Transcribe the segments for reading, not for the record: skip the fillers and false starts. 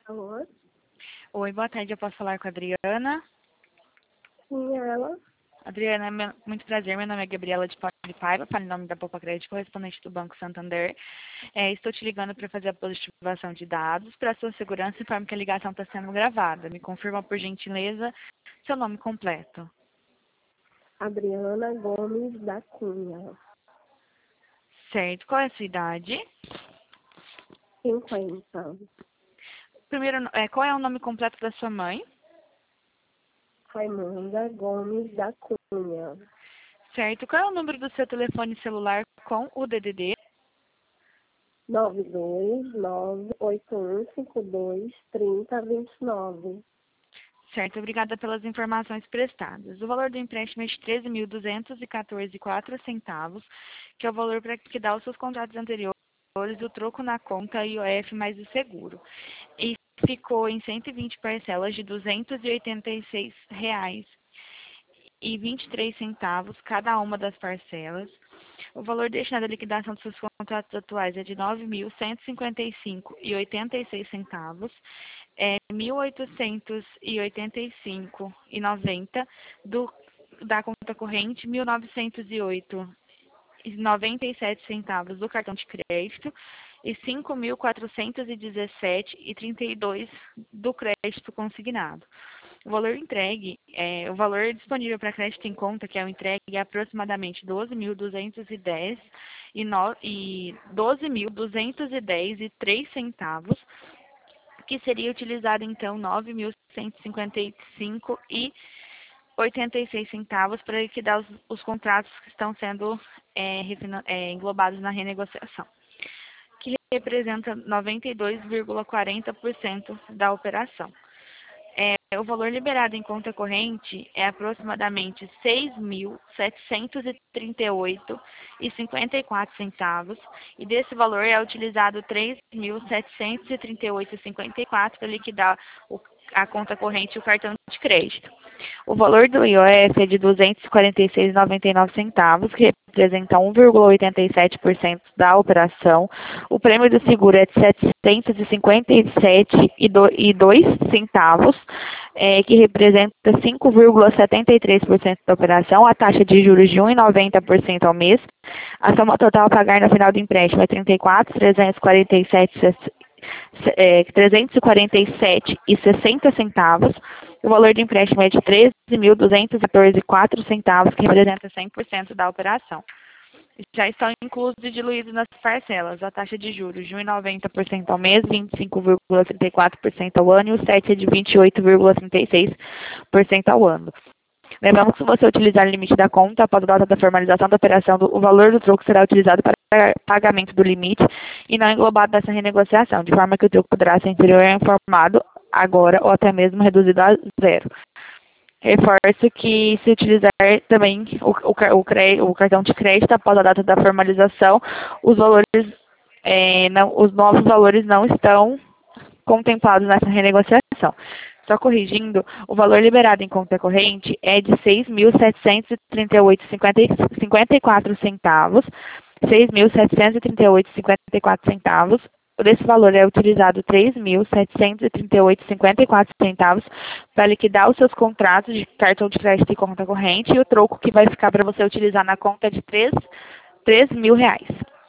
Alô? Oi, boa tarde. Eu posso falar com a Adriana? Sim, ela. Adriana, muito prazer. Meu nome é Gabriela de Paiva, falo em nome da Poupa Crédito, correspondente do Banco Santander. Estou te ligando para fazer a positivação de dados. Para sua segurança, informo que a ligação está sendo gravada. Me confirma, por gentileza, seu nome completo. Adriana Gomes da Cunha. Certo. Qual é a sua idade? 50. Primeiro, qual é o nome completo da sua mãe? Raimunda Gomes da Cunha. Certo. Qual é o número do seu telefone celular com o DDD? 92981523029. Certo, obrigada pelas informações prestadas. O valor do empréstimo é de R$ 13.214,04, que é o valor para que dá os seus contratos anteriores, o troco na conta IOF mais o seguro. E ficou em 120 parcelas de R$ 286,23 cada uma das parcelas. O valor destinado à liquidação dos seus contratos atuais é de R$ 9.155,86. É 1.885,90 da conta corrente, 1.908,97 centavos do cartão de crédito e 5.417,32 do crédito consignado. O valor entregue, o valor disponível para crédito em conta, que é o entregue, é aproximadamente 12.210 e 12.210,03 centavos, que seria utilizado, então, 9.155,86 centavos para liquidar os contratos que estão sendo englobados na renegociação, que representa 92,40% da operação. O valor liberado em conta corrente é aproximadamente 6.738,54 centavos, e desse valor é utilizado 3.738,54 para liquidar a conta corrente e o cartão de crédito. O valor do IOF é de R$ 246,99 centavos, que representa 1,87% da operação. O prêmio do seguro é de R$ 757,02 centavos, que representa 5,73% da operação. A taxa de juros de 1,90% ao mês. A soma total a pagar no final do empréstimo é R$ 347,60 centavos. O valor do empréstimo é de R$ 13.214,04 centavos, que representa 100% da operação. Já estão inclusos e diluídos nas parcelas a taxa de juros de 1,90% ao mês, 25,34% ao ano, e o 7 é de 28,36% ao ano. Lembramos que se você utilizar o limite da conta, após a data da formalização da operação, o valor do troco será utilizado para pagamento do limite e não englobado nessa renegociação, de forma que o troco poderá ser inferior ao informado agora ou até mesmo reduzido a zero. Reforço que, se utilizar também o cartão de crédito após a data da formalização, os novos valores não estão contemplados nessa renegociação. Só corrigindo, o valor liberado em conta corrente é de R$ 6.738,54 centavos, R$ 6.738,54 centavos. Desse valor é utilizado R$ 3.738,54 centavos para liquidar os seus contratos de cartão de crédito e conta corrente, e o troco que vai ficar para você utilizar na conta é de R$ 3.000.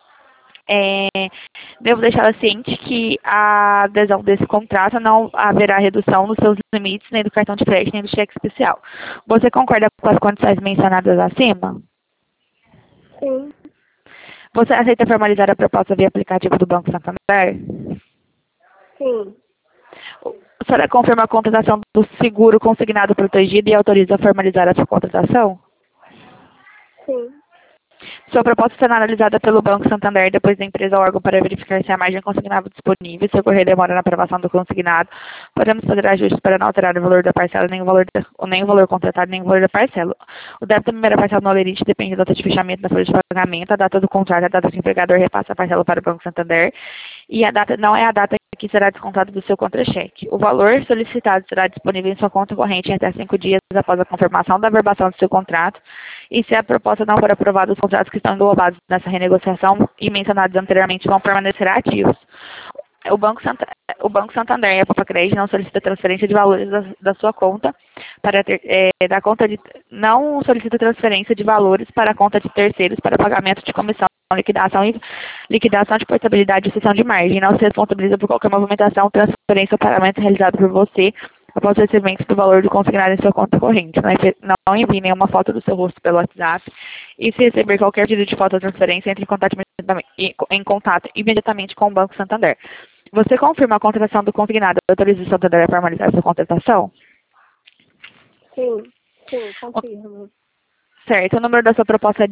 Devo deixá-la ciente que a adesão desse contrato não haverá redução nos seus limites, nem do cartão de crédito, nem do cheque especial. Você concorda com as condições mencionadas acima? Sim. Você aceita formalizar a proposta via aplicativo do Banco Santander? Sim. A senhora confirma a contratação do seguro consignado protegido e autoriza a formalizar a sua contratação? Sim. Sua proposta será analisada pelo Banco Santander depois da empresa ou órgão para verificar se a margem consignável disponível. Se ocorrer demora na aprovação do consignado, podemos fazer ajustes para não alterar o valor da parcela, nem o valor contratado, nem o valor da parcela. O débito da primeira parcela no Olerite depende da data de fechamento da folha de pagamento, a data do contrato, a data que o empregador repassa a parcela para o Banco Santander, e a data não é a data que será descontado do seu contra-cheque. O valor solicitado será disponível em sua conta corrente em até 5 dias após a confirmação da averbação do seu contrato, e se a proposta não for aprovada, os contratos que estão englobados nessa renegociação e mencionados anteriormente vão permanecer ativos. o Banco Santander e a Papacred não solicita transferência de valores da sua conta para da conta de não solicita transferência de valores para a conta de terceiros para pagamento de comissão, liquidação de portabilidade e cessão de margem. Não se responsabiliza por qualquer movimentação, transferência ou pagamento realizado por você após o recebimento do valor do consignado em sua conta corrente. Não envie nenhuma foto do seu rosto pelo WhatsApp. E se receber qualquer pedido de foto ou transferência, entre em contato imediatamente com o Banco Santander. Você confirma a contratação do consignado e autoriza o Santander a formalizar sua contratação? Sim. Sim, confirmo. Certo. O número da sua proposta é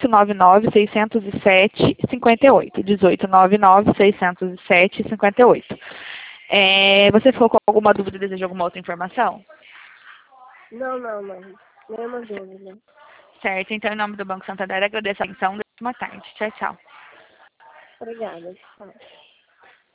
1899-607-58. 1899-607-58. Você ficou com alguma dúvida e deseja alguma outra informação? Não. Nenhuma dúvida. Certo. Então, em nome do Banco Santander, agradeço a atenção. Boa tarde. Tchau, tchau. Obrigada. Tchau.